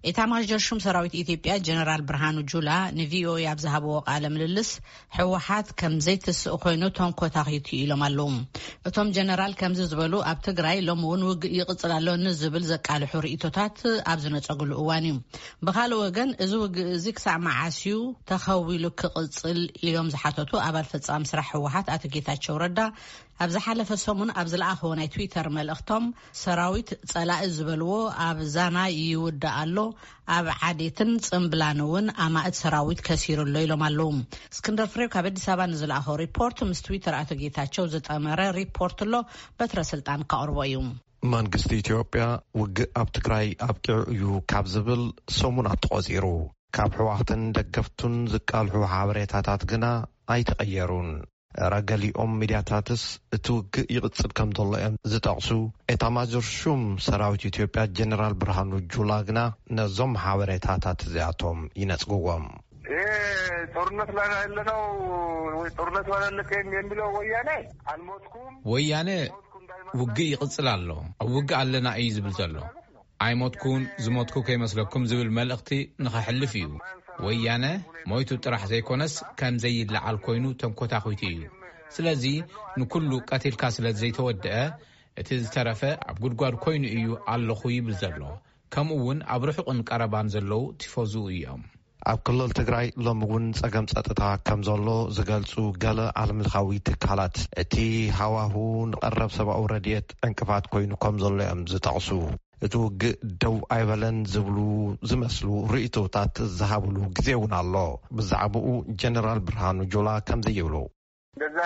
ኢታማዦር ሹም ሰራዊት ኢትዮጵያ ጀነራል ብርሃኑ ጁላ ንቪኦኤ ኣብዝሃበዎ ቃለ ምልልስ ሕወሓት ከም ዘይትስእ ኮይኑ ተንኮታኺቱ ኢሎም ኣለዉ። እቶም ጀነራል ከምዚ ዝበሉ ኣብ ትግራይ ሎሚ እውን ውግእ ይቕፅል ኣሎ ንዝብል ዘቃልሑ ርእቶታት ኣብ ዝነፀግሉ እዋን እዩ። ብኻልእ ወገን እዚ ውግእ እዚ ክሳብ መዓስዩ ተኸዊሉ ክቕፅል ኢሎም ዝሓተቱ ኣባል ፈጻሚ ስራሕ ሕወሓት ኣቶ ጌታቸው ረዳ ኣብ ዝሓለፈ ሰሙን ኣብ ዝለኣኸዎ ናይ ትዊተር መልእኽቶም ሰራዊት ጸላኢ ዝበልዎ ኣብ ዛና ይውዳእ ኣሎ ኣብ ዓዴትን ጽምብላን እውን ኣማእት ሰራዊት ከሲሩሎ ኢሎም ኣለዉ። እስክንድር ፍሬው ካብ ኣዲስ ኣበባ ንዝለኣኸው ሪፖርት ምስ ትዊተር ኣቶ ጌታቸው ዝጠመረ ሪፖርት ኣሎ በትረ ስልጣን ካቅርቦ እዩ። መንግስቲ ኢትዮጵያ ውግእ ኣብ ትግራይ ኣብቂዑ እዩ ካብ ዝብል ሰሙናት ተቆፂሩ ካብ ሕወሓትን ደገፍቱን ዝቃልሑ ሓበሬታታት ግና ኣይተቀየሩን። ረገሊኦም ሚድያታትስ እቲ ውግእ ይቕፅል ከም ዘሎ እዮም ዝጠቕሱ ኤታማዦር ሹም ሰራዊት ኢትዮጵያ ጀነራል ብርሃኑ ጁላ ግና ነዞም ሓበሬታታት እዚኣቶም ይነጽግዎም። ጦርነት ላይ ያለነው ወይ ጦርነት ወለልከ የሚለው ወያኔ ውግእ ይቕፅል ኣሎ ኣብ ውግእ ኣለና እዩ ዝብል ዘሎ ኣይሞትኩን ዝሞትኩ ከይመስለኩም ዝብል መልእኽቲ ንኸሕልፍ እዩ። ወያነ ሞይቱ ጥራሕ ዘይኮነስ ከም ዘይለዓል ኮይኑ ተንኮታኺቱ እዩ። ስለዚ ንኩሉ ቀቲልካ ስለ ዘይተወድአ እቲ ዝተረፈ ኣብ ጉድጓድ ኮይኑ እዩ ኣለኹ ይብል ዘሎ። ከምኡ እውን ኣብ ርሑቕን ቀረባን ዘለው ቲፎዙ እዮም። ኣብ ክልል ትግራይ ሎሚ እውን ጸገም ጸጥታ ከም ዘሎ ዝገልጹ ገለ ዓለምለኻዊ ትካላት እቲ ሃዋሁ ንቐረብ ሰብኣዊ ረድኤት ዕንቅፋት ኮይኑ ከም ዘሎ እዮም ዝጠቕሱ። እቲ ውግእ ደው ኣይበለን ዝብሉ ዝመስሉ ርእቶታት ዝሃብሉ ግዜ እውን ኣሎ። ብዛዕባኡ ጀነራል ብርሃኑ ጁላ ከምዚ ይብሉ። እንደዛ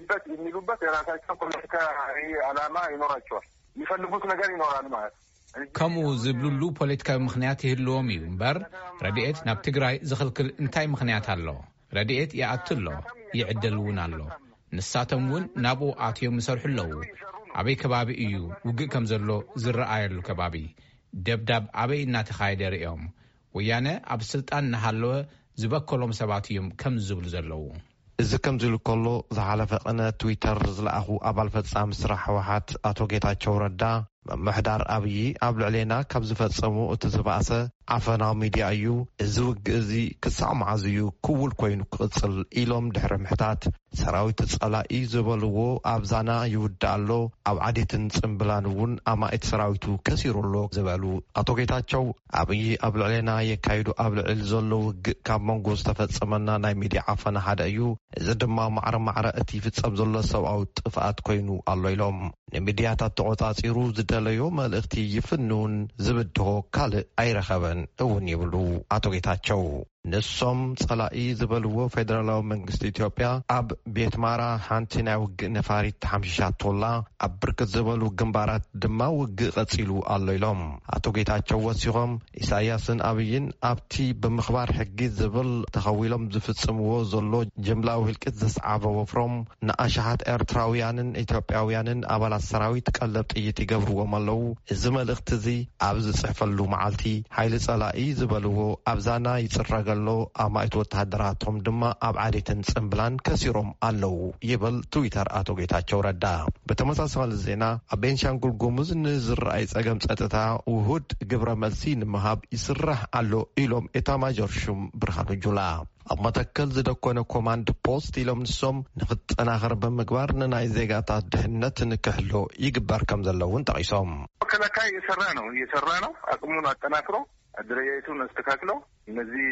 የሚሉበት የራሳቸው ፖለቲካ ዓላማ ይኖራቸዋል። የሚፈልጉት ነገር ይኖራል ማለት ከምኡ ዝብሉሉ ፖለቲካዊ ምክንያት ይህልዎም እዩ እምበር ረድኤት ናብ ትግራይ ዝኽልክል እንታይ ምክንያት ኣሎ? ረድኤት ይኣቱ ኣሎ ይዕደል እውን ኣሎ። ንሳቶም እውን ናብኡ ኣትዮም ይሰርሑ ኣለዉ። ኣበይ ከባቢ እዩ ውግእ ከም ዘሎ ዝረኣየሉ ከባቢ? ደብዳብ ኣበይ እናተኻየደ ርኦም? ወያነ ኣብ ስልጣን እናሃለወ ዝበከሎም ሰባት እዮም ከም ዝብሉ ዘለዉ። እዚ ከም ዝብሉ ከሎ ዝሓለፈ ቀነ ትዊተር ዝለኣኹ ኣባል ፈጻሚ ስራሕ ሕወሓት ኣቶ ጌታቸው ረዳ መምሕዳር ኣብይ ኣብ ልዕሌና ካብ ዝፈጸሙ እቲ ዝበኣሰ ዓፈናዊ ሚድያ እዩ። እዚ ውግእ እዚ ክሳዕ መዓዝ እዩ ክውል ኮይኑ ክቕፅል ኢሎም ድሕሪ ምሕታት ሰራዊት ጸላኢ ዝበልዎ ኣብ ዛና ይውዳእ ኣሎ ኣብ ዓዴትን ጽምብላን እውን ኣማእት ሰራዊቱ ከሲሩሎ ዝበሉ ኣቶ ጌታቸው ኣብይ ኣብ ልዕሌና የካይዱ ኣብ ልዕል ዘሎ ውግእ ካብ መንጎ ዝተፈጸመና ናይ ሚድያ ዓፈና ሓደ እዩ። እዚ ድማ ማዕረ እቲ ይፍጸም ዘሎ ሰብኣዊ ጥፍኣት ኮይኑ ኣሎ ኢሎም ንሚድያታት ተቆጻጺሩ ዝደለዮ መልእኽቲ ይፍንውን ዝብድሆ ካልእ ኣይረኸበን እውን ይብሉ ኣቶ ጌታቸው። ንሶም ጸላኢ ዝበልዎ ፌደራላዊ መንግስቲ ኢትዮጵያ ኣብ ቤት ማራ ሓንቲ ናይ ውግእ ነፋሪት ተሓምሽሻቶላ ኣብ ብርክት ዝበሉ ግንባራት ድማ ውግእ ቀፂሉ ኣሎ ኢሎም ኣቶ ጌታቸው ወሲኾም ኢሳያስን ኣብይን ኣብቲ ብምኽባር ሕጊ ዝብል ተኸዊሎም ዝፍጽምዎ ዘሎ ጅምላዊ ህልቂት ዘስዓበ ወፍሮም ንኣሽሓት ኤርትራውያንን ኢትዮጵያውያንን ኣባላት ሰራዊት ቀለብ ጥይት ይገብርዎም ኣለዉ። እዚ መልእኽቲ እዚ ኣብ ዝጽሕፈሉ መዓልቲ ሓይሊ ጸላኢ ዝበልዎ ኣብ ዛና ይጽረገ ኣማእት ወተሃደራቶም ድማ ኣብ ዓዴትን ጽምብላን ከሲሮም ኣለዉ ይብል ትዊተር ኣቶ ጌታቸው ረዳ። በተመሳሳሊ ዜና ኣብ ቤንሻንጉል ጉሙዝ ንዝረኣይ ጸገም ጸጥታ ውሁድ ግብረ መልሲ ንምሃብ ይስራሕ ኣሎ ኢሎም ኤታማዦር ሹም ብርሃኑ ጁላ ኣብ መተከል ዝደኮነ ኮማንድ ፖስት ኢሎም ንሶም ንኽጠናኸር ብምግባር ንናይ ዜጋታት ድሕነት ንክሕሎ ይግበር ከም ዘለውን ጠቂሶም መከላከያ እየሰራ ነው አቅሙን አጠናክሮ አድረያይቱን አስተካክለው እነዚህ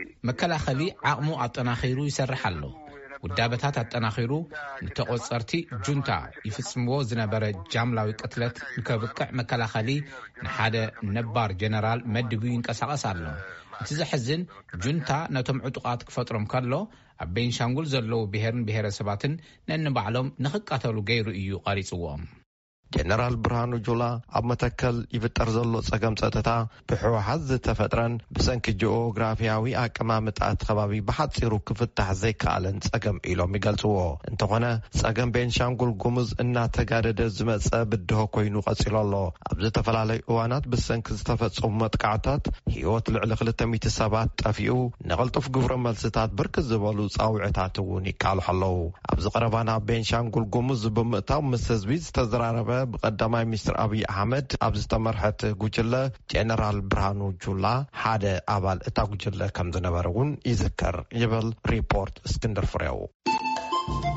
መከላኸሊ ዓቅሙ አጠናኺሩ ይሰርሕ ኣሎ። ውዳበታት አጠናኺሩ ንተቆጸርቲ ጁንታ ይፍጽምዎ ዝነበረ ጃምላዊ ቅትለት ንከብቅዕ መከላኸሊ ንሓደ ነባር ጀነራል መድቡ ይንቀሳቀስ ኣሎ። እቲ ዘሕዝን ጁንታ ነቶም ዕጡቃት ክፈጥሮም ከሎ ኣብ ቤንሻንጉል ዘለዉ ብሔርን ብሔረሰባትን ነንባዕሎም ንኽቃተሉ ገይሩ እዩ ቀሪጽዎም። ጀነራል ብርሃኑ ጁላ ኣብ መተከል ይፍጠር ዘሎ ጸገም ጸጥታ ብሕወሓት ዝተፈጥረን ብሰንኪ ጂኦግራፊያዊ ኣቀማምጣ ከባቢ ብሓጺሩ ክፍታሕ ዘይከኣለን ጸገም ኢሎም ይገልጽዎ። እንተኾነ ጸገም ቤንሻንጉል ጉሙዝ እናተጋደደ ዝመጸ ብድሆ ኮይኑ ቀጺሉ ኣሎ። ኣብ ዝተፈላለዩ እዋናት ብሰንኪ ዝተፈጸሙ መጥቃዕታት ህይወት ልዕሊ 200 ሰባት ጠፊኡ ንቕልጡፍ ግብረ መልስታት ብርክት ዝበሉ ጻውዕታት እውን ይቃልሑ ኣለዉ። ኣብ ዝቐረባ ናብ ቤንሻንጉል ጉሙዝ ብምእታው ምስ ህዝቢ ዝተዘራረበ بقدماي مستر أبي أحمد أبزت مرحت جوجلة جنرال برهانو جولا حدا أبال إتا جوجلة كم زنبرون يذكر يبل ريبورت اسكندر فريو